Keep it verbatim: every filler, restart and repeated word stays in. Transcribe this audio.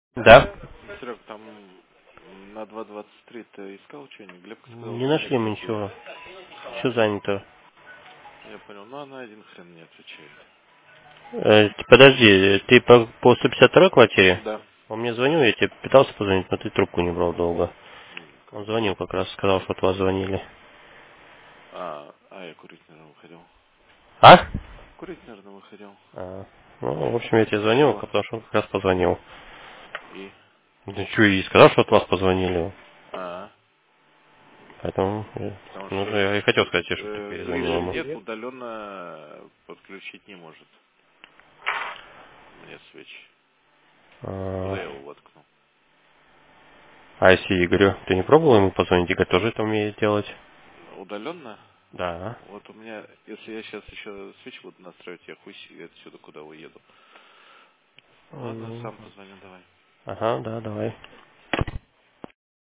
Да. Серег, там на два двадцать три ты искал что-нибудь? Глебка сказал, Не что нет нашли мы таких. ничего. Все занято. Я понял, но она один хрен не отвечает. Э, ты подожди, ты по, по сто пятьдесят второй квартире? Да. Он мне звонил, я тебе пытался позвонить, но ты трубку не брал долго. М, Он Как-то звонил да. как раз, сказал, что от вас звонили. А, а я курить, наверное, выходил. А? Курить, наверное, выходил. А, ну, в общем, я тебе звонил, Чего? потому что он как раз позвонил. И? Ну что, и сказал, что от вас позвонили. А, Поэтому, э, потому ну, что я и хотел сказать тебе, чтобы ты э, перезвонил свечи ему. нет, удаленно подключить не может. Мне свечи. Куда А, я его воткну? а если Игорю, ты не пробовал ему позвонить? Игорь тоже это умеет делать. Удаленно? Да. Вот у меня, если я сейчас еще свечи буду настраивать, я хуй себе отсюда куда уеду. Ладно, М, сам позвоню, давай. Ага, да, давай.